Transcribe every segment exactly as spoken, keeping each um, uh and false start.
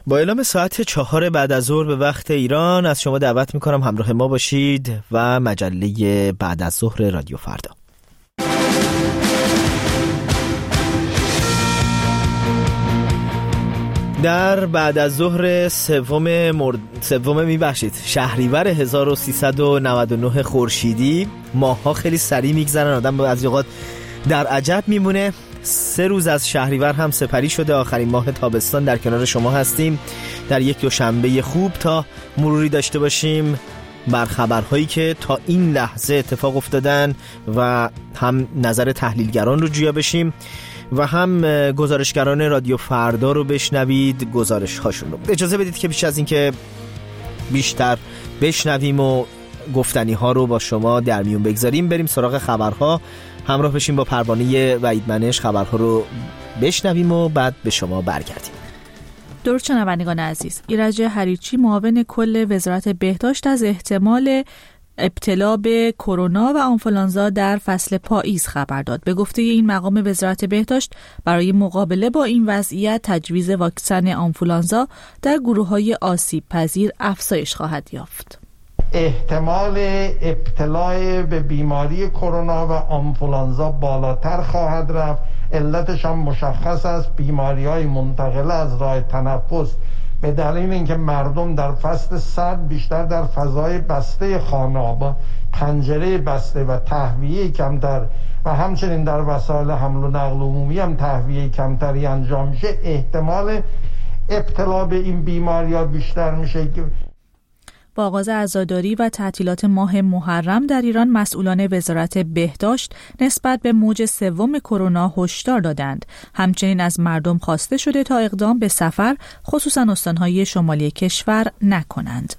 با اعلام ساعت چهار بعد از ظهر به وقت ایران از شما دعوت میکنم همراه ما باشید و مجله بعد از ظهر رادیو فردا. در بعد از ظهر سوم مرد... سوم میبخشید شهریور هزار و سیصد و نود و نه خورشیدی، ماه‌ها خیلی سریع میگذرن، آدم بعضی اوقات در عجب میمونه. سه روز از شهریور هم سپری شده، آخرین ماه تابستان در کنار شما هستیم در یک دوشنبه خوب تا مروری داشته باشیم بر خبرهایی که تا این لحظه اتفاق افتادن و هم نظر تحلیلگران رو جویا بشیم و هم گزارشگران رادیو فردا رو بشنوید گزارش هاشون رو. اجازه بدید که بیش از این که بیشتر بشنویم و گفتنی ها رو با شما در میون بگذاریم، بریم سراغ خبرها، همراه بشیم با پروانه وحید منش، خبرها رو بشنویم و بعد به شما برگردیم. درود شنوندگان عزیز، ایرج حریچی معاون کل وزارت بهداشت از احتمال ابتلا به کرونا و آنفولانزا در فصل پاییز خبر داد. به گفته این مقام وزارت بهداشت برای مقابله با این وضعیت تجویز واکسن آنفولانزا در گروه‌های آسیب پذیر افزایش خواهد یافت. احتمال ابتلا به بیماری کرونا و آنفولانزا بالاتر خواهد رفت. علتش هم مشخص است، بیماری‌های منتقله از راه تنفس به دلیل اینکه مردم در فصل سرد بیشتر در فضای بسته خانه‌ها با پنجره بسته و تهویه کمتر و همچنین در وسایل حمل و نقل عمومی هم تهویه کمتری انجام میشه، احتمال ابتلا به این بیماری‌ها بیشتر میشه. با آغاز عزاداری و تعطیلات ماه محرم در ایران، مسئولان وزارت بهداشت نسبت به موج سوم کرونا هشدار دادند. همچنین از مردم خواسته شده تا اقدام به سفر، خصوصا استانهای شمالی کشور، نکنند.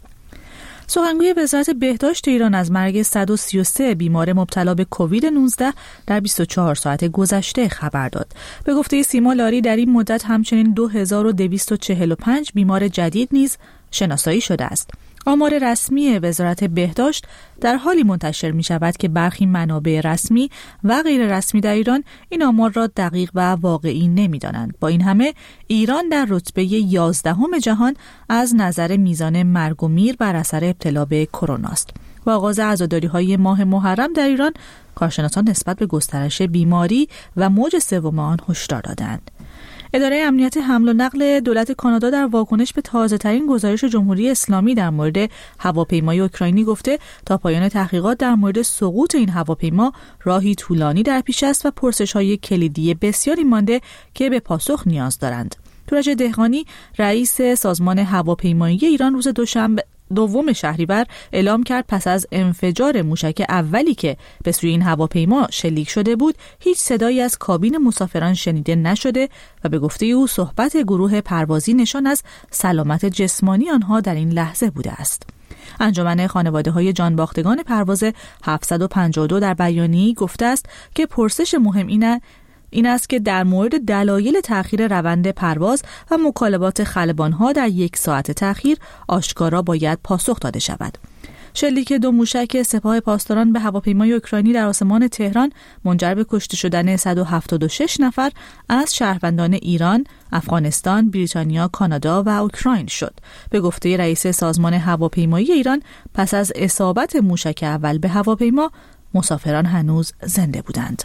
سخنگوی وزارت بهداشت ایران از مرگ صد و سی و سه بیمار مبتلا به کووید نوزده در بیست و چهار ساعت گذشته خبر داد. به گفته سیما لاری در این مدت همچنین دو هزار و دویست و چهل و پنج بیمار جدید نیز شناسایی شده است. آمار رسمی وزارت بهداشت در حالی منتشر می شود که برخی منابع رسمی و غیر رسمی در ایران این آمار را دقیق و واقعی نمی دانند. با این همه ایران در رتبه یازدهم جهان از نظر میزان مرگ و میر بر اثر ابتلا به کرونا است. با آغاز عزاداری‌های ماه محرم در ایران، کارشناسان نسبت به گسترش بیماری و موج سوم آن هشدار دادند. اداره امنیت حمل و نقل دولت کانادا در واکنش به تازه‌ترین گزارش جمهوری اسلامی در مورد هواپیمای اوکراینی گفته تا پایان تحقیقات در مورد سقوط این هواپیما راهی طولانی در پیش است و پرسش‌های کلیدی بسیاری مانده که به پاسخ نیاز دارند. تورج دهقانی، رئیس سازمان هواپیمایی ایران، روز دوشنبه دوم شهریور اعلام کرد پس از انفجار موشک اولی که به سوی این هواپیما شلیک شده بود، هیچ صدایی از کابین مسافران شنیده نشده و به گفته او صحبت گروه پروازی نشان از سلامت جسمانی آنها در این لحظه بوده است. انجمن خانواده‌های جانباختگان پرواز هفتصد و پنجاه و دو در بیانیه‌ای گفته است که پرسش مهم اینه این است که در مورد دلایل تأخیر روند پرواز و مکالمات خلبان‌ها در یک ساعت تأخیر آشکارا باید پاسخ داده شود. شلیک دو موشک سپاه پاسداران به هواپیمای اوکراینی در آسمان تهران منجر به کشته شدن صد و هفتاد و شش نفر از شهروندان ایران، افغانستان، بریتانیا، کانادا و اوکراین شد. به گفته رئیس سازمان هواپیمایی ایران، پس از اصابت موشک اول به هواپیما، مسافران هنوز زنده بودند.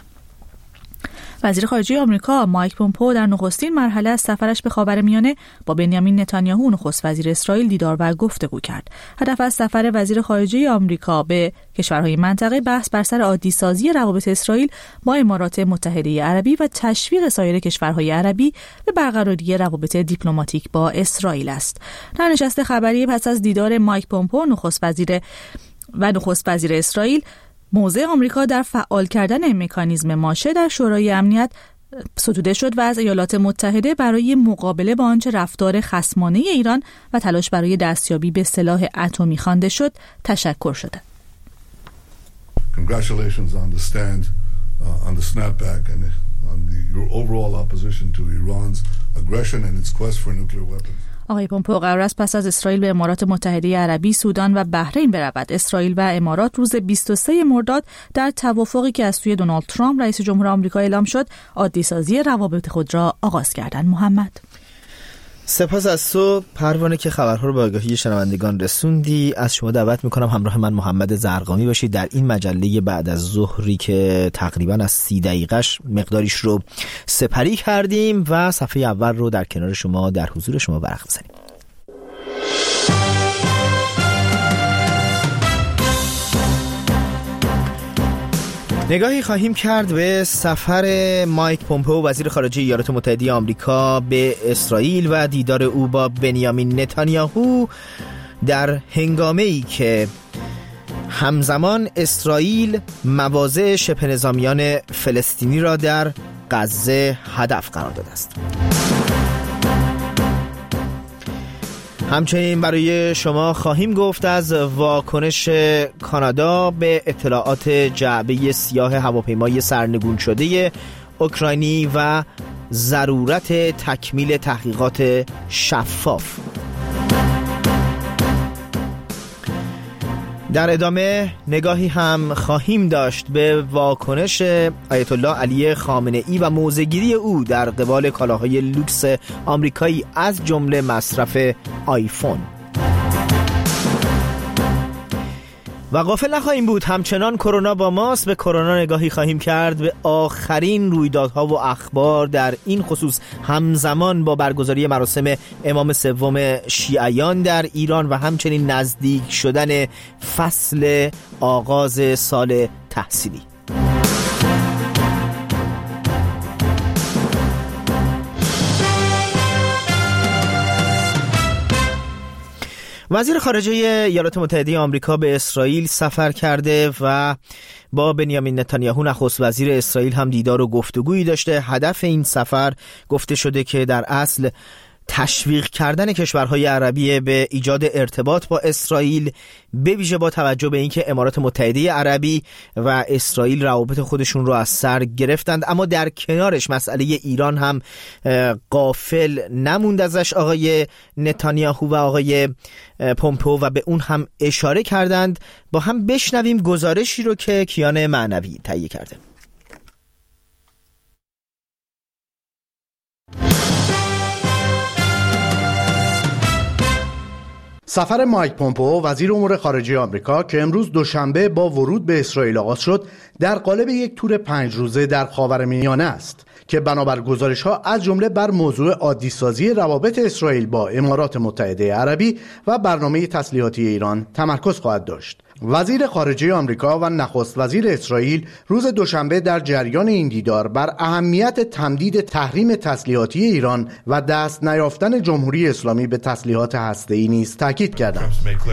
وزیر خارجه آمریکا مایک پومپئو در نخستین مرحله از سفرش به خاورمیانه با بنیامین نتانیاهو نخست وزیر اسرائیل دیدار و گفتگو کرد. هدف از سفر وزیر خارجه آمریکا به کشورهای منطقه بحث بر سر عادی‌سازی روابط اسرائیل با امارات متحده عربی و تشویق سایر کشورهای عربی به برقراری روابط دیپلماتیک با اسرائیل است. در نشست خبری پس از دیدار مایک پومپئو نخست وزیر و نخست وزیر اسرائیل، موضع آمریکا در فعال کردن مکانیزم ماشه در شورای امنیت ستوده شد و از ایالات متحده برای مقابله با آنچه رفتار خصمانه ایران و تلاش برای دستیابی به سلاح اتمی خوانده شد تشکر شده. Congratulations on the stand, uh, on the snapback and on the, your overall opposition to Iran's aggression and its quest for nuclear weapons. آقای پومپئو قرار است پس از اسرائیل به امارات متحده عربی، سودان و بحرین برود. اسرائیل و امارات روز بیست و سوم مرداد در توافقی که از سوی دونالد ترامپ رئیس جمهور آمریکا اعلام شد، عادی‌سازی روابط خود را آغاز کردند. محمد سپاس از تو پروانه که خبرها رو به آگاهی شنوندگان رسوندی. از شما دعوت میکنم همراه من محمد زرقامی باشید در این مجله بعد از ظهری که تقریبا از سی دقیقش مقداریش رو سپری کردیم و صفحه اول رو در کنار شما در حضور شما ورق بزنیم. نگاهی خواهیم کرد به سفر مایک پومپئو وزیر خارجه ایالات متحده آمریکا به اسرائیل و دیدار او با بنیامین نتانیاهو در هنگامه‌ای که همزمان اسرائیل مواضع شبه نظامیان فلسطینی را در غزه هدف قرار داده است. همچنین برای شما خواهیم گفت از واکنش کانادا به اطلاعات جعبه سیاه هواپیمای سرنگون شده اوکراینی و ضرورت تکمیل تحقیقات شفاف. در ادامه نگاهی هم خواهیم داشت به واکنش آیت الله علی خامنه‌ای و موضع‌گیری او در قبال کالاهای لوکس آمریکایی از جمله مصرف آیفون. و غافل نخواهیم بود همچنان کرونا با ماست. به کرونا نگاهی خواهیم کرد به آخرین رویدادها و اخبار در این خصوص همزمان با برگزاری مراسم امام سوم شیعیان در ایران و همچنین نزدیک شدن فصل آغاز سال تحصیلی. وزیر خارجه ایالات متحده آمریکا به اسرائیل سفر کرده و با بنیامین نتانیاهو نخست وزیر اسرائیل هم دیدار و گفتگویی داشته. هدف این سفر گفته شده که در اصل تشویق کردن کشورهای عربی به ایجاد ارتباط با اسرائیل، به ویژه با توجه به اینکه امارات متحده عربی و اسرائیل روابط خودشون رو از سر گرفتند. اما در کنارش مسئله ایران هم غافل نموند ازش آقای نتانیاهو و آقای پومپئو و به اون هم اشاره کردند. با هم بشنویم گزارشی رو که کیان معنوی تهیه کرده. سفر مایک پومپئو وزیر امور خارجه آمریکا که امروز دوشنبه با ورود به اسرائیل آغاز شد، در قالب یک تور پنج روزه در خاورمیانه است که بنابر گزارش‌ها از جمله بر موضوع عادی‌سازی روابط اسرائیل با امارات متحده عربی و برنامه تسلیحاتی ایران تمرکز خواهد داشت. وزیر خارجه آمریکا و نخست وزیر اسرائیل روز دوشنبه در جریان این دیدار بر اهمیت تمدید تحریم تسلیحاتی ایران و دست نیافتن جمهوری اسلامی به تسلیحات هسته‌ای نیز تاکید کردند.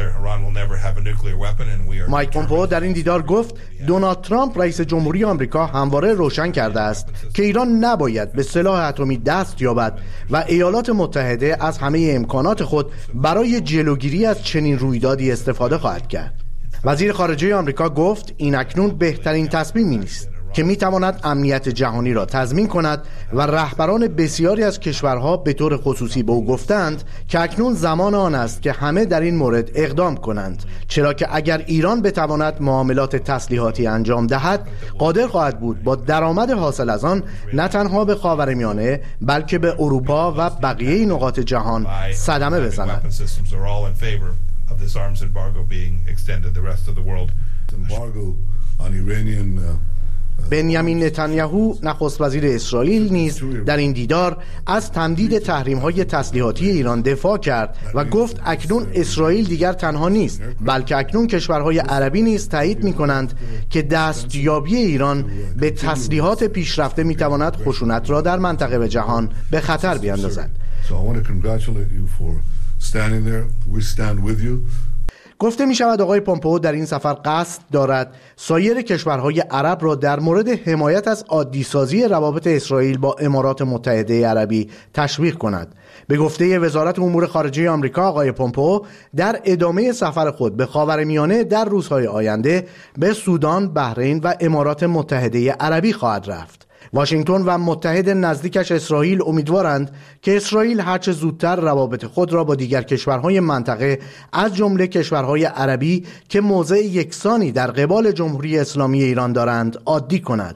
مایک پومپئو در این دیدار گفت دونالد ترامپ رئیس جمهوری آمریکا همواره روشن کرده است که ایران نباید به سلاح اتمی دست یابد و ایالات متحده از همه امکانات خود برای جلوگیری از چنین رویدادی استفاده خواهد کرد. وزیر خارجه آمریکا گفت این اکنون بهترین تصمیمی نیست که میتواند امنیت جهانی را تضمین کند و رهبران بسیاری از کشورها به طور خصوصی به او گفتند که اکنون زمان آن است که همه در این مورد اقدام کنند، چرا که اگر ایران بتواند معاملات تسلیحاتی انجام دهد قادر خواهد بود با درآمد حاصل از آن نه تنها به خاورمیانه بلکه به اروپا و بقیه نقاط جهان صدمه بزند. Of this arms embargo being extended the rest of the world. Embargo on Iranian uh, بنیامین نتانیاهو نخست وزیر اسرائیل نیز در این دیدار از تمدید تحریم‌های تسلیحاتی ایران دفاع کرد و گفت اکنون اسرائیل دیگر تنها نیست بلکه اکنون کشورهای عربی نیز تایید می‌کنند که دستیابی ایران به تسلیحات پیشرفته می‌تواند خشونت را در منطقه و جهان به خطر بیاندازد. So I want to congratulate you for standing there. We stand with you. گفته می شود آقای پومپئو در این سفر قصد دارد سایر کشورهای عرب را در مورد حمایت از عادی‌سازی روابط اسرائیل با امارات متحده عربی تشویق کند. به گفته وزارت امور خارجه آمریکا آقای پومپئو در ادامه سفر خود به خاورمیانه در روزهای آینده به سودان، بحرین و امارات متحده عربی خواهد رفت. واشنگتن و متحد نزدیکش اسرائیل امیدوارند که اسرائیل هرچه زودتر روابط خود را با دیگر کشورهای منطقه از جمله کشورهای عربی که موضع یکسانی در قبال جمهوری اسلامی ایران دارند عادی کند.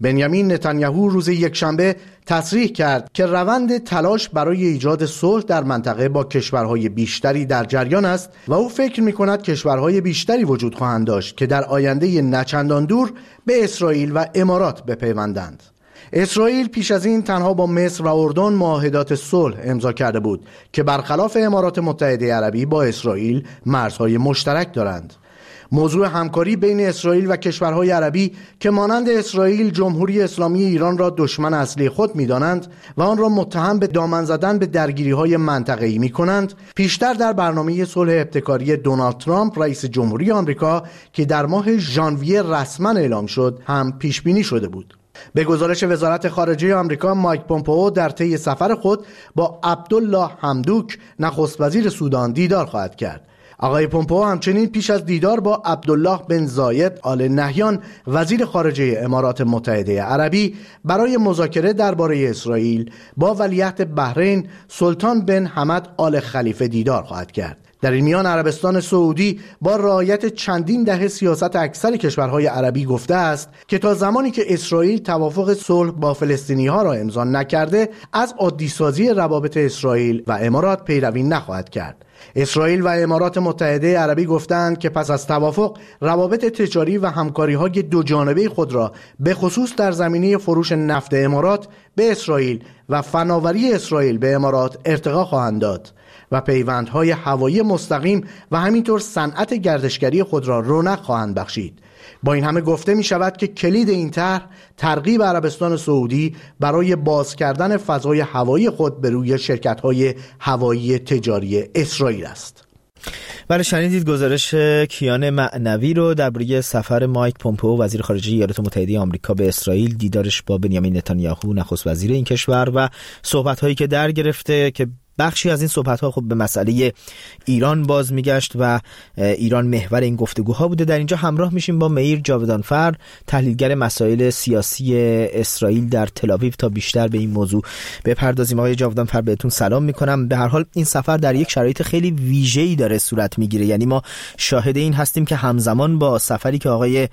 بنیامین نتانیاهو روز یکشنبه تصریح کرد که روند تلاش برای ایجاد صلح در منطقه با کشورهای بیشتری در جریان است و او فکر می‌کند کشورهای بیشتری وجود خواهند داشت که در آینده نچندان دور به اسرائیل و امارات بپیوندند. اسرائیل پیش از این تنها با مصر و اردن معاهدات صلح امضا کرده بود که برخلاف امارات متحده عربی با اسرائیل مرزهای مشترک دارند. موضوع همکاری بین اسرائیل و کشورهای عربی که مانند اسرائیل جمهوری اسلامی ایران را دشمن اصلی خود می‌دانند و آن را متهم به دامن زدن به درگیری‌های منطقه‌ای می‌کنند، پیشتر در برنامه صلح ابتکاری دونالد ترامپ رئیس جمهوری آمریکا که در ماه ژانویه رسما اعلام شد هم پیش بینی شده بود. به گزارش وزارت خارجه آمریکا، مایک پومپئو در طی سفر خود با عبدالله حمدوک نخست وزیر سودان دیدار خواهد کرد. آقای پومپئو همچنین پیش از دیدار با عبدالله بن زاید آل نهیان وزیر خارجه امارات متحده عربی برای مذاکره درباره اسرائیل با ولیعهد بحرین سلطان بن حمد آل خلیفه دیدار خواهد کرد. در این میان عربستان سعودی با رعایت چندین دهه سیاست اکثر کشورهای عربی گفته است که تا زمانی که اسرائیل توافق صلح با فلسطینی‌ها را امضا نکرده از عادی‌سازی روابط اسرائیل و امارات پیروی نخواهد کرد. اسرائیل و امارات متحده عربی گفتند که پس از توافق روابط تجاری و همکاری‌های دو جانبه خود را به خصوص در زمینه فروش نفت امارات به اسرائیل و فناوری اسرائیل به امارات ارتقا خواهند داد و پیوندهای هوایی مستقیم و همینطور صنعت گردشگری خود را رونق خواهند بخشید. با این همه گفته می شود که کلید این طرح ترغیب عربستان سعودی برای باز کردن فضای هوایی خود به روی شرکت‌های هوایی تجاری اسرائیل است. بله، شنیدید گزارش کیان معنوی رو درباره سفر مایک پومپئو وزیر خارجه ایالات متحده آمریکا به اسرائیل، دیدارش با بنیامین نتانیاهو نخست وزیر این کشور و صحبت‌هایی که در گرفته که بخشی از این صحبت‌ها خب به مسئله ایران باز میگشت و ایران محور این گفتگوها بوده. در اینجا همراه میشیم با میر جاودانفر، تحلیلگر مسائل سیاسی اسرائیل در تل‌آویو، تا بیشتر به این موضوع بپردازیم. آقای جاودانفر بهتون سلام میکنم. به هر حال این سفر در یک شرایط خیلی ویژه‌ای داره صورت میگیره، یعنی ما شاهد این هستیم که همزمان با سفری که آقای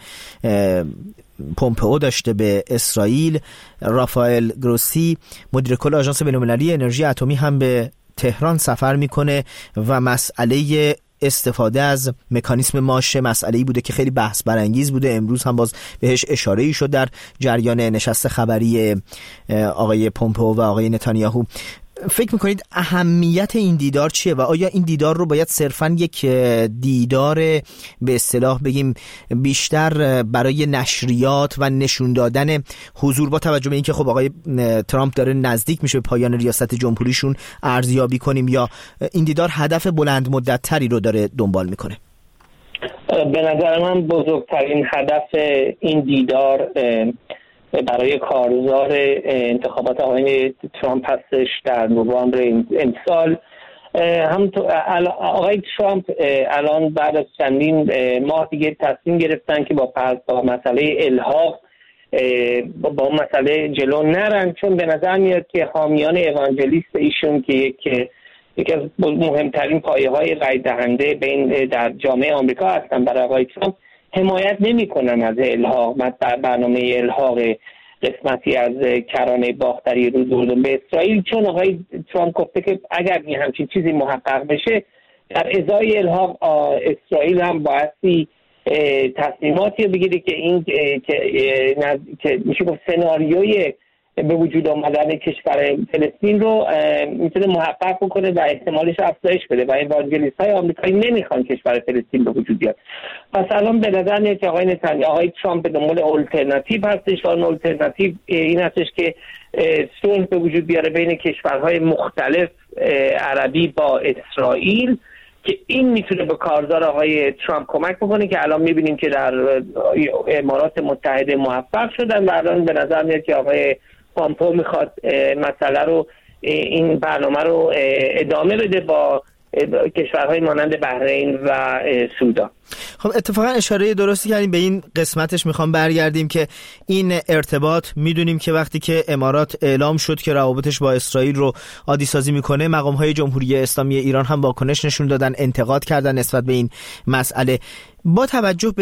پومپئو داشته به اسرائیل، رافائل گروسی مدیر کل آژانس بین‌المللی انرژی اتمی هم به تهران سفر میکنه و مسئله استفاده از مکانیسم ماشه مسئله‌ای بوده که خیلی بحث برانگیز بوده. امروز هم باز بهش اشاره‌ای شد در جریان نشست خبری آقای پومپئو و آقای نتانیاهو. فکر میکنید اهمیت این دیدار چیه و آیا این دیدار رو باید صرفاً یک دیدار به اصطلاح بگیم بیشتر برای نشریات و نشون دادن حضور، با توجه به اینکه خب آقای ترامپ داره نزدیک میشه به پایان ریاست جمهوریشون، ارزیابی کنیم، یا این دیدار هدف بلند مدت تری رو داره دنبال میکنه؟ به نظر من بزرگترین هدف این دیدار برای کارزار انتخابات آقای ترامپ هستش در نوامبر امسال. هم آقای ترامپ الان بعد از چندین ماه دیگه تصمیم گرفتن که با با مسئله الحاق با اون مسئله جلو نرن، چون به نظر میاد که حامیان اوانجلیست ایشون که یک یکی از مهمترین پایه‌های رای دهنده بین در جامعه آمریکا هستن برای آقای ترامپ، حمایت نمی‌کنن از الحاق، در برنامه الحاق قسمتی از کرانه باختری رود اردن به اسرائیل، چون آقای ترامپ گفته که اگر این همچین چیزی محقق بشه در ازای الحاق اسرائیل هم بایستی تصمیماتی بگیره که این که, که میشه گفت سناریوی به وجود آمدن کشور فلسطین رو میتونه محقق بکنه و احتمالش افزایش بده و اوانجلیست های آمریکایی نمیخوان کشور فلسطین به وجود بیاد. پس الان به نظر میاد که آقای نتانیاهو، آقای ترامپ به دنبال آلترناتیو هستش و اون آلترناتیو این هستش که صلح به وجود بیاره بین کشورهای مختلف عربی با اسرائیل، که این میتونه به کارزار آقای ترامپ کمک بکنه که الان میبینیم که در امارات متحده موفق شدن و الان به نظر میاد که آقای پومپئو میخواد مسئله رو، این برنامه رو ادامه بده با کشورهای مانند بحرین و سودان. خب اتفاقا اشاره درستی کردیم به این قسمتش، میخوام برگردیم که این ارتباط، میدونیم که وقتی که امارات اعلام شد که روابطش با اسرائیل رو عادی سازی میکنه، مقامهای جمهوری اسلامی ایران هم واکنش نشون دادن، انتقاد کردن نسبت به این مسئله. با توجه به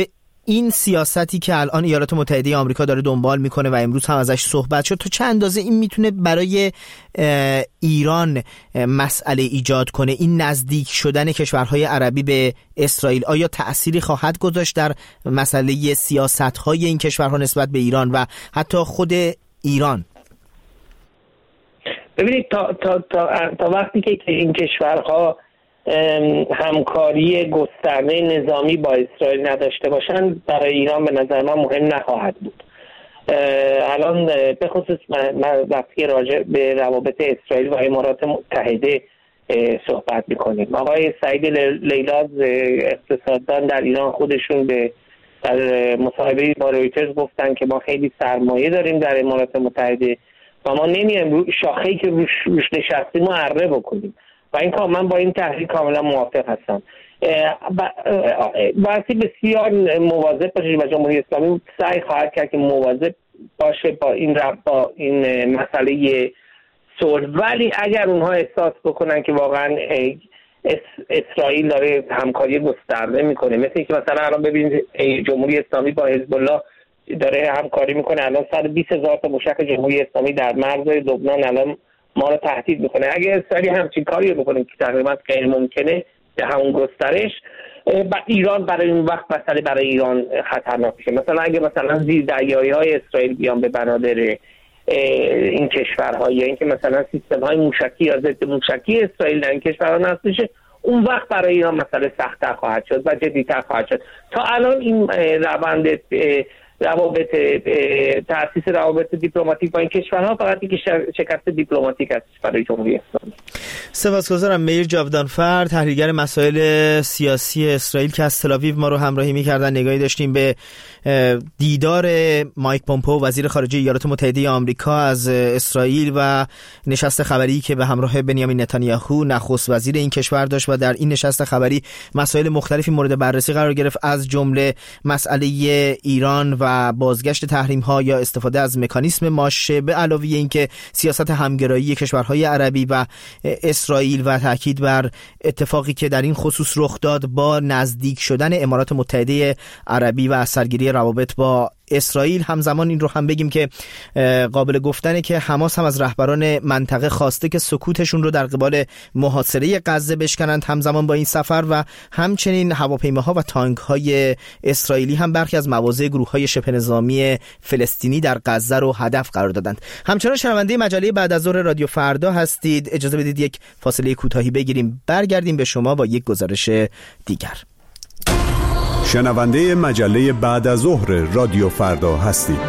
این سیاستی که الان ایالات متحده آمریکا داره دنبال میکنه و امروز هم ازش صحبت شد، تا چه اندازه این میتونه برای ایران مسئله ایجاد کنه؟ این نزدیک شدن کشورهای عربی به اسرائیل آیا تأثیری خواهد گذاشت در مسئله سیاست‌های این کشورها نسبت به ایران و حتی خود ایران؟ ببینید تا, تا, تا, تا وقتی که این کشورها همکاری گسترده نظامی با اسرائیل نداشته باشن، برای ایران به نظر من مهم نخواهد بود. الان به خصوص من وقتی راجع به روابط اسرائیل و امارات متحده صحبت میکنیم، آقای سعید لیلاز اقتصاددان در ایران خودشون به در مصاحبه با رویترز گفتن که ما خیلی سرمایه داریم در امارات متحده و ما نمیایم شاخه‌ای که روش, روش نشستیم رو اره بکنیم و این کار من با این تحلیل کاملا موافق هستم. باید بسیار مواظب باشیم و جمهوری اسلامی سعی خواهد کرد که مواظب باشه با این رب با این مسئله صلح، ولی اگر اونها احساس بکنن که واقعا اسرائیل داره همکاری گسترده میکنه، مثل اینکه مثلا الان ببینید جمهوری اسلامی با حزب الله داره همکاری میکنه، الان صد و بیست هزار تا موشک جمهوری اسلامی در مرزهای لبنان الان ما رو تهدید میکنه. اگه اسرائیل همچین کاری رو بکنه که تقریبا غیر ممکنه به همون گسترش، با ایران برای اون وقت مسئله برای ایران خطرناک میشه. مثلا اگه مثلا زیر دریایی های اسرائیل بیان به بنادر این کشورها یا اینکه مثلا سیستم های موشکی یا ضد موشکی اسرائیل در این کشورها نصب بشه، اون وقت برای ایران مسئله سخت‌تر خواهد شد و جدی‌تر خواهد شد. تا الان این روند روابط تأسیس روابط دیپلماتیک با این کشورها فقط یک شکست دیپلماتیک است برای جمهوری اسلامی. سپاسگزارم. میر جاودانفر، تحلیلگر مسائل سیاسی اسرائیل که از تل‌آویو ما رو همراهی می‌کردن. نگاهی داشتیم به دیدار مایک پومپئو وزیر خارجه ایالات متحده آمریکا از اسرائیل و نشست خبری که به همراه بنیامین نتانیاهو نخست وزیر این کشور داشت و در این نشست خبری مسائل مختلفی مورد بررسی قرار گرفت، از جمله مسئله ایران و بازگشت تحریم‌ها یا استفاده از مکانیسم ماشه، به علاوه اینکه سیاست همگرایی کشورهای عربی و اسرائیل و تاکید بر اتفاقی که در این خصوص رخ داد با نزدیک شدن امارات متحده عربی و اثرگیری روابط با اسرائیل. همزمان این رو هم بگیم که قابل گفتنه که حماس هم از رهبران منطقه خواسته که سکوتشون رو در قبال محاصره غزه بشکنند همزمان با این سفر، و همچنین هواپیماها و تانک‌های اسرائیلی هم برخی از مواضع گروه‌های شبه نظامی فلسطینی در غزه رو هدف قرار دادند. همچنان شنونده مجله بعد از ظهر رادیو فردا هستید. اجازه بدید یک فاصله کوتاهی بگیریم، برگردیم به شما با یک گزارش دیگر. شنونده مجله بعد از ظهر رادیو فردا هستید.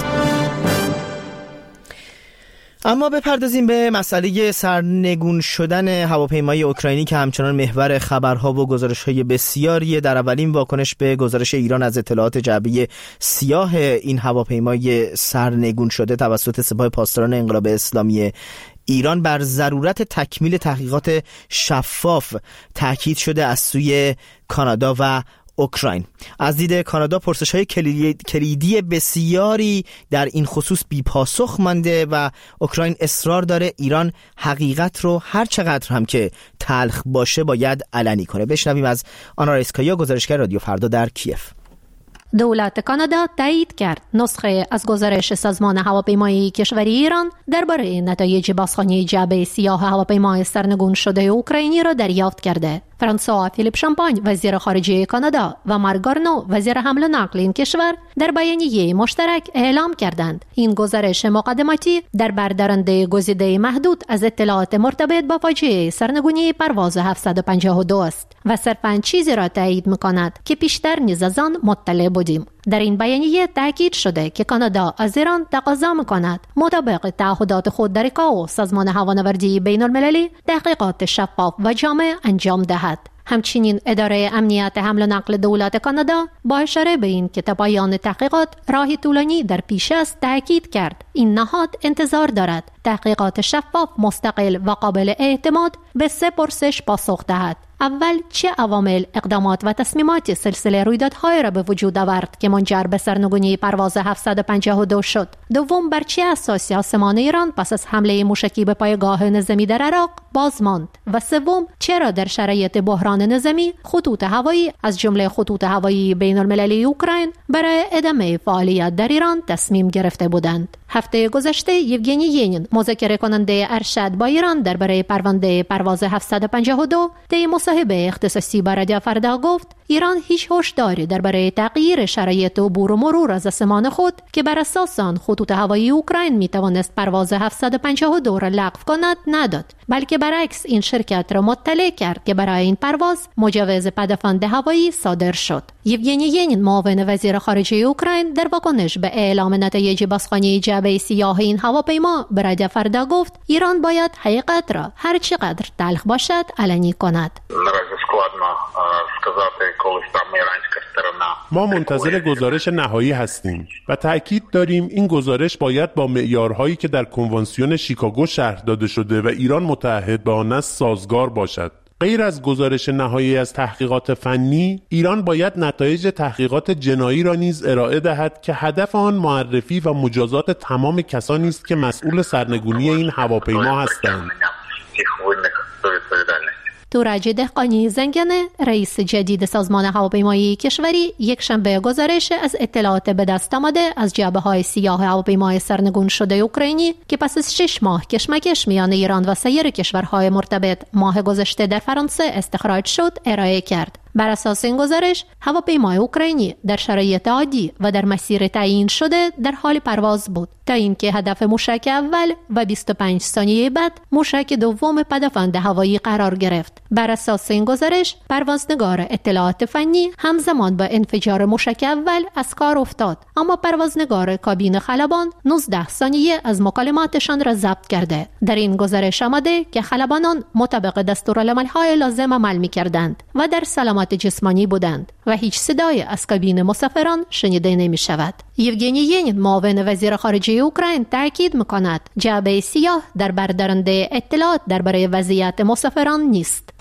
اما بپردازیم به مسئله سرنگون شدن هواپیمای اوکراینی که همچنان محور خبرها و گزارش‌های بسیاری. در اولین واکنش به گزارش ایران از اطلاعات جعبه سیاه این هواپیمای سرنگون شده توسط سپاه پاسداران انقلاب اسلامی ایران، بر ضرورت تکمیل تحقیقات شفاف تاکید شده از سوی کانادا و اوکراین. از دید کانادا پرسش‌های کلیدی بسیاری در این خصوص بی پاسخ مانده و اوکراین اصرار داره ایران حقیقت رو هر چقدر هم که تلخ باشه باید علنی کنه. بشنویم از آنا ریسکایا، گزارشگر رادیو فردا در کیف. دولت کانادا تایید کرد نسخه از گزارش سازمان هواپیمایی کشوری ایران درباره نتایج بازخوانی جعبه سیاه هواپیمای سرنگون شده اوکراینی را دریافت کرده. فرانسوا فیلیپ شامپاین وزیر خارجه کانادا و مارک گارنو وزیر حمل و نقل این کشور در بیانیه مشترک اعلام کردند این گزارش مقدماتی در بردارنده گزیده محدود از اطلاعات مرتبط با فاجعه سرنگونی پرواز هفتصد و پنجاه و دو است و صرفاً چیزی را تایید می‌کند که پیشتر نیز از آن مطلع بودیم. در این بیانیه تاکید شده که کانادا از ایران تقاضا می‌کند مطابق تعهدات خود در ایکائو سازمان هوانوردی بین‌المللی تحقیقات شفاف و جامع انجام دهد. همچنین اداره امنیت حمل و نقل دولت کانادا با اشاره به این که تا پایان تحقیقات راهی طولانی در پیش است تاکید کرد این نهاد انتظار دارد تحقیقات شفاف، مستقل و قابل اعتماد به سه پرسش پاسخ دهد: اول چه عوامل، اقدامات و تصمیمات سلسله رویدادهای را به وجود آورد که منجر به سرنگونی پرواز هفتصد و پنجاه و دو شد؟ دوم، بر چه اساسی آسمان ایران پس از حمله موشکی به پایگاه نظامی در عراق باز ماند؟ و سوم، چرا در شرایط بحران نظامی خطوط هوایی از جمله خطوط هوایی بین المللی اوکراین برای ادامه فعالیت در ایران تصمیم گرفته بودند؟ هفته گذشته یوگنی ینین، مذاکره کننده ارشد با ایران درباره پرونده پرواز هفتصد و پنجاه و دو، در مصاحبه اختصاصی با رادیو فردا گفت ایران هیچ هشداری درباره تغییر شرایط عبور و مرور از آسمان خود که بر اساس آن خطوط هوایی اوکراین می توانست پرواز هفتصد و پنجاه و دو را لغو کند نداد، بلکه برعکس این شرکت را مطلع کرد که برای این پرواز مجوز پدافند هوایی صادر شد. یوگنی ینین، معاون وزیر خارجه اوکراین، در واکنش به اعلام نتایج بازخوانی جعبه سیاه این هواپیما به رادیو فردا گفت ایران باید حقیقت را هر چقدر تلخ باشد علنی کند. ما منتظر گزارش نهایی هستیم و تأکید داریم این گزارش باید با معیارهایی که در کنوانسیون شیکاگو شرح داده شده و ایران متعهد به آن است سازگار باشد. غیر از گزارش نهایی از تحقیقات فنی، ایران باید نتایج تحقیقات جنایی را نیز ارائه دهد که هدف آن معرفی و مجازات تمام کسانی است که مسئول سرنگونی این هواپیما هستند. تورج دهقانی زنگنه، رئیس جدید سازمان هواپیمایی کشوری، یک شنبه گزارش از اطلاعات به دست آمده از جعبه‌های سیاه هواپیمای سرنگون شده اوکراینی که پس از شش ماه کشمکش میان ایران و سایر کشورهای مرتبط ماه گذشته در فرانسه استخراج شد ارائه کرد. بر اساس این گزارش، هواپیمای اوکراینی در شرایط عادی و در مسیر تعیین شده در حال پرواز بود تا اینکه هدف موشک اول و بیست و پنج ثانیه بعد موشک دوم پدافند هوایی قرار گرفت. بر اساس این گزارش، پروازنگار اطلاعات فنی همزمان با انفجار موشک اول از کار افتاد، اما پروازنگار کابین خلبان نوزده ثانیه از مکالماتشان را ضبط کرده. در این گزارش آمده که خلبانان مطابق دستورالعمل‌های لازم عمل می‌کردند و در سلامت جسمانی بودند و هیچ صدای از کابین مسافران شنیده نمی شود. یوگنی ینین، معاون وزیر خارجه اوکراین، تاکید می‌کند جعبه سیاه در بردارنده اطلاعات درباره وضعیت مسافران نیست.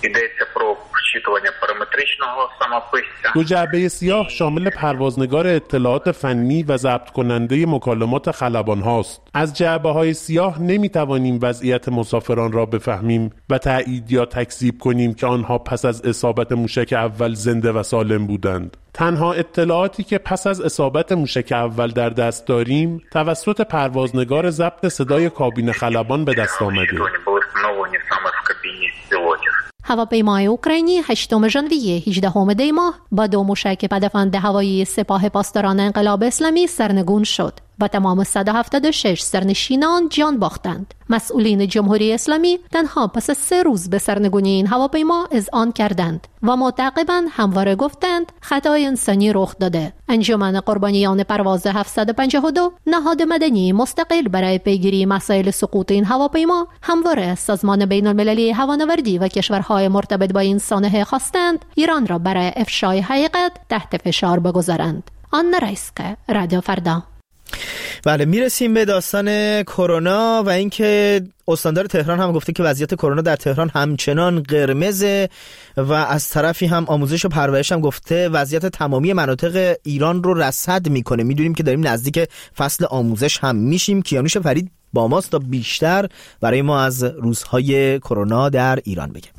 دو جعبه سیاه شامل پروازنگار اطلاعات فنی و ضبط کننده مکالمات خلبان هاست. از جعبه های سیاه نمی توانیم وضعیت مسافران را بفهمیم و تایید یا تکذیب کنیم که آنها پس از اصابت موشک اول زنده و سالم بودند. تنها اطلاعاتی که پس از اصابت موشک اول در دست داریم توسط پروازنگار ضبط صدای کابین خلبان به دست آمده. هواپیمای اوکراینی هشتم ژانویه هجدهم دی ماه با دو موشک پدافند هوایی سپاه پاسداران انقلاب اسلامی سرنگون شد و تمام صد و هفتاد و شش سرنشینان جان باختند. مسئولین جمهوری اسلامی تنها پس از سه روز به سرنگونی این هواپیما اذعان کردند و متعاقباً همواره گفتند خطای انسانی رخ داده. انجمن قربانیان پرواز هفتصد و پنجاه و دو، نهاد مدنی مستقل برای پیگیری مسائل سقوط این هواپیما، همواره سازمان بین المللی هوانوردی و کشورهای مرتبط با این سانحه خواستند ایران را برای افشای حقیقت تحت فشار بگذارند. آن رئیسکه، رادیو فردا. بله، میرسیم به داستان کرونا و اینکه استاندار تهران هم گفته که وضعیت کرونا در تهران همچنان قرمزه و از طرفی هم آموزش و پرورش هم گفته وضعیت تمامی مناطق ایران رو رصد میکنه. میدونیم که داریم نزدیک فصل آموزش هم میشیم. کیانوش فرید با ماست تا بیشتر برای ما از روزهای کرونا در ایران بگه.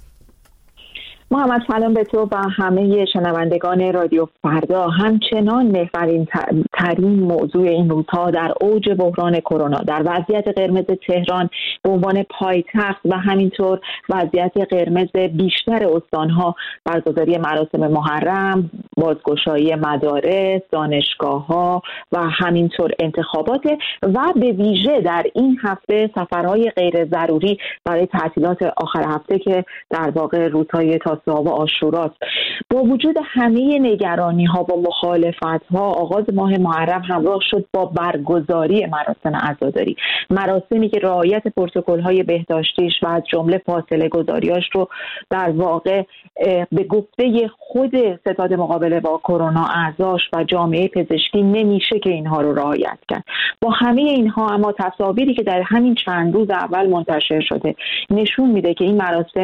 محمد، سلام به تو و همه شنوندگان رادیو فردا. همچنان محورین ترین موضوع این روزها در اوج بحران کرونا، در وضعیت قرمز تهران به عنوان پایتخت و همینطور وضعیت قرمز بیشتر استانها، برگزاری مراسم محرم، بازگشایی مدارس، دانشگاه‌ها و همینطور انتخابات و به ویژه در این هفته سفرهای غیر ضروری برای تعطیلات آخر هفته که در واقع روزهای تا و عاشوراست. با وجود همه نگرانی ها و مخالفت ها، آغاز ماه محرم همراه شد با برگزاری مراسم عزاداری، مراسمی که رعایت پروتکل های بهداشتیش و از جمله فاصله گذاریاش رو در واقع به گفته خود ستاد مقابله با کرونا اعضاش و جامعه پزشکی نمیشه که اینها رو رعایت کرد. با همه اینها اما تصاویری که در همین چند روز اول منتشر شده نشون میده که این مراسم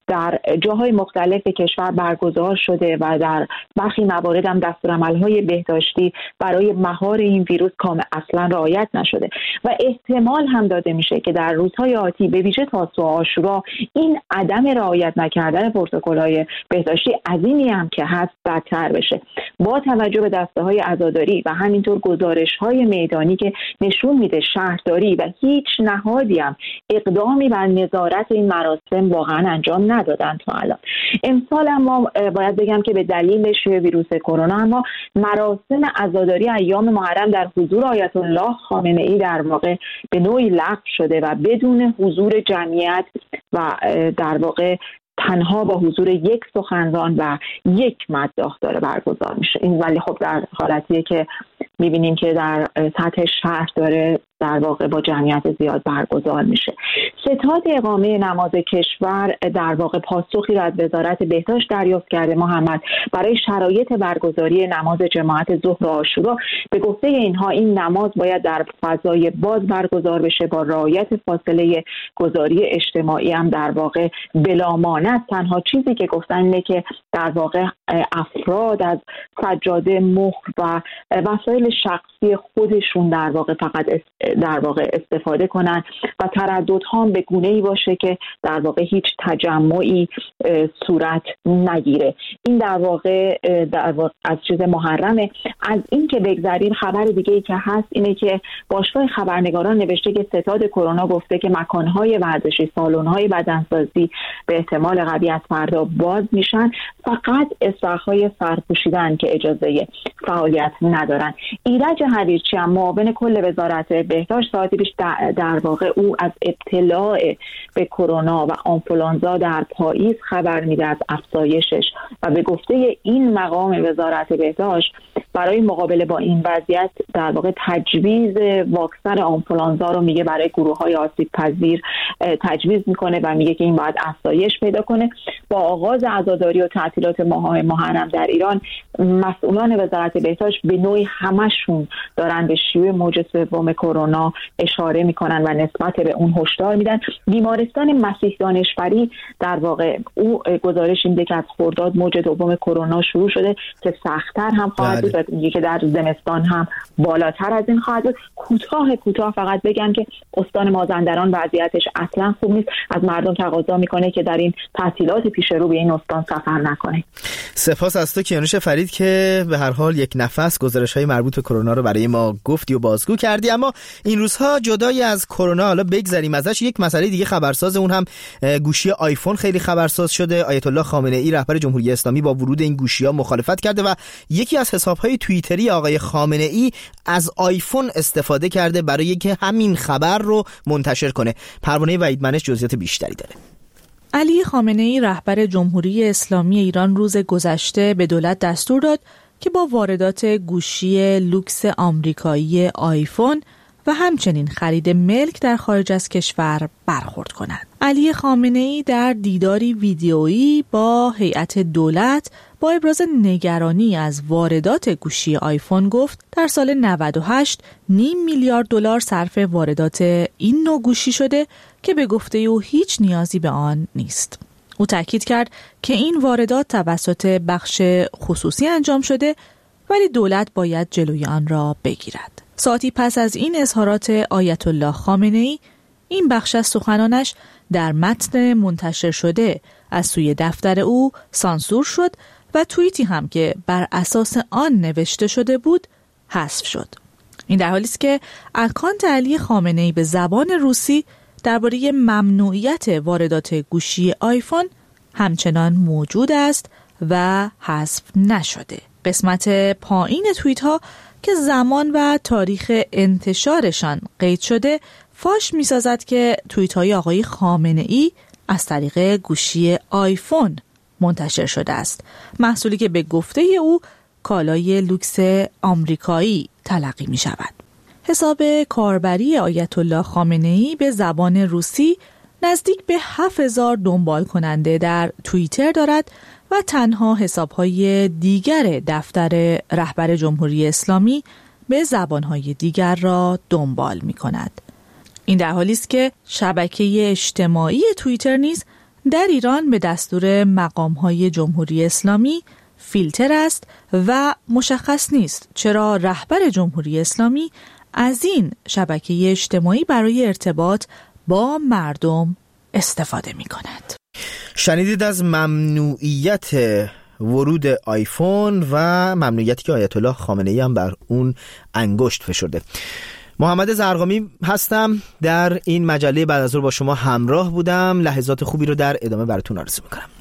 در جاهای مختلف کشور برگزار شده و در برخی موارد هم دستورالعمل‌های بهداشتی برای مهار این ویروس کامل اصلا رعایت نشده و احتمال هم داده میشه که در روزهای آتی به ویژه تاسوعا و عاشورا این عدم رعایت نکردن پروتکل‌های بهداشتی عظیمی هم که هست بدتر بشه. با توجه به دسته‌های عزاداری و همینطور گزارش‌های میدانی که نشون میده شهرداری و هیچ نهادی هم اقدامی بر نظارت این مراسم واقعا انجام ندادن تا الان. امسال ما باید بگم که به دلیل شیوع ویروس کرونا اما مراسم عزاداری ایام محرم در حضور آیت الله خامنه ای در واقع به نوعی لغو شده و بدون حضور جمعیت و در واقع تنها با حضور یک سخنران و یک مداح داره برگزار میشه. این ولی خب در حالتیه که میبینیم که در سطح شهر داره در واقع با جمعیت زیاد برگزار میشه. ستاد اقامه نماز کشور در واقع پاسخی را از وزارت بهداشت دریافت کرده محمد برای شرایط برگزاری نماز جماعت ظهر و عاشورا. به گفته اینها این نماز باید در فضای باز برگزار بشه با رعایت فاصله گذاری اجتماعی هم در واقع بلا مانع. تنها چیزی که گفتن اینه که در واقع افراد از سجاده، مهر و وسایل شخصی خودشون در واقع فقط در واقع استفاده کنن و ترددها هم به گونه‌ای باشه که در واقع هیچ تجمعی صورت نگیره. این در واقع در واقع از چیز محرمه. از این که بگذریم، خبر دیگه ای که هست اینه که باشگاه خبرنگاران نوشته که ستاد کرونا گفته که مکان‌های ورزشی، سالن‌های بدنسازی به احتمال قوی از فردا باز میشن، فقط استراحت‌های سرپوشیدن که اجازه فعالیت ندارن. ایرج حریرچی هم معاون کل وزارت بهداشت ساعتی پیش در واقع او از ابتلا به کرونا و آنفولانزا در پاییز خبر میده از افزایشش و به گفته این مقام وزارت بهداشت برای مقابله با این وضعیت در واقع تجویز واکسن آنفولانزا رو میگه برای گروه‌های آسیب پذیر تجویز میکنه و میگه که این باید افزایش پیدا کنه. با آغاز عزاداری و تعطیلات ماه محرم در ایران، مسئولان وزارت بهداشت به نوعی همشون دارن به شیوع موج سوم کرونا اشاره میکنن و نسبت به اون هشدار میدن. بیمارستان مسیح دانشوری در واقع او گزارش میده که از خرداد موج دوم کرونا شروع شده که سخت‌تر هم خواهد بود و میگه که در زمستان هم بالاتر از این خواهد بود. کوتاه کوتاه فقط بگم که استان مازندران وضعیتش اصلا خوب نیست. از مردم تقاضا میکنه که در این تعطیلات پیش رو به این استان سفر نکنه. سپاس از تو کیانوش فرید که به هر حال یک نفس گزارش‌های مربوط به کرونا رو برای ما گفتی و بازگو کردی. اما این روزها جدای از کرونا، حالا بگذریم ازش، یک مسئله دیگه خبرساز، اون هم گوشی آیفون خیلی خبرساز شده. آیت الله خامنه ای رهبر جمهوری اسلامی با ورود این گوشی‌ها مخالفت کرده و یکی از حساب‌های توییتری آقای خامنه ای از آیفون استفاده کرده برای اینکه همین خبر رو منتشر کنه. پروانه وحیدمنش جزئیات بیشتری داره. علی خامنه ای رهبر جمهوری اسلامی ایران روز گذشته به دولت دستور داد که با واردات گوشی لوکس آمریکایی آیفون و همچنین خرید ملک در خارج از کشور برخورد کند. علی خامنه ای در دیداری ویدیویی با هیئت دولت با ابراز نگرانی از واردات گوشی آیفون گفت در سال نود و هشت نیم میلیارد دلار صرف واردات این نوع گوشی شده که به گفته او هیچ نیازی به آن نیست. او تاکید کرد که این واردات توسط بخش خصوصی انجام شده ولی دولت باید جلوی آن را بگیرد. ساعتی پس از این اظهارات آیت الله خامنه ای، این بخش از سخنانش در متن منتشر شده از سوی دفتر او سانسور شد و توییتی هم که بر اساس آن نوشته شده بود حذف شد. این در حالی است که اکانت علی خامنه ای به زبان روسی درباره ممنوعیت واردات گوشی آیفون همچنان موجود است و حذف نشده. قسمت پایین توییت ها که زمان و تاریخ انتشارشان قید شده فاش می سازد که توییت های آقای خامنه ای از طریق گوشی آیفون منتشر شده است، محصولی که به گفته او کالای لوکس آمریکایی تلقی می شود. حساب کاربری آیت الله خامنه ای به زبان روسی نزدیک به هفت هزار دنبال کننده در توییتر دارد و تنها حساب‌های دیگر دفتر رهبر جمهوری اسلامی به زبان‌های دیگر را دنبال می‌کند. این در حالی است که شبکه اجتماعی توییتر نیز در ایران به دستور مقام‌های جمهوری اسلامی فیلتر است و مشخص نیست چرا رهبر جمهوری اسلامی از این شبکه اجتماعی برای ارتباط با مردم استفاده می کند. شنیدید از ممنوعیت ورود آیفون و ممنوعیتی که آیت الله خامنه‌ای هم بر اون انگشت فشرده. محمد زرقامی هستم، در این مجله بعد از ظهر با شما همراه بودم. لحظات خوبی رو در ادامه براتون آرزو میکنم.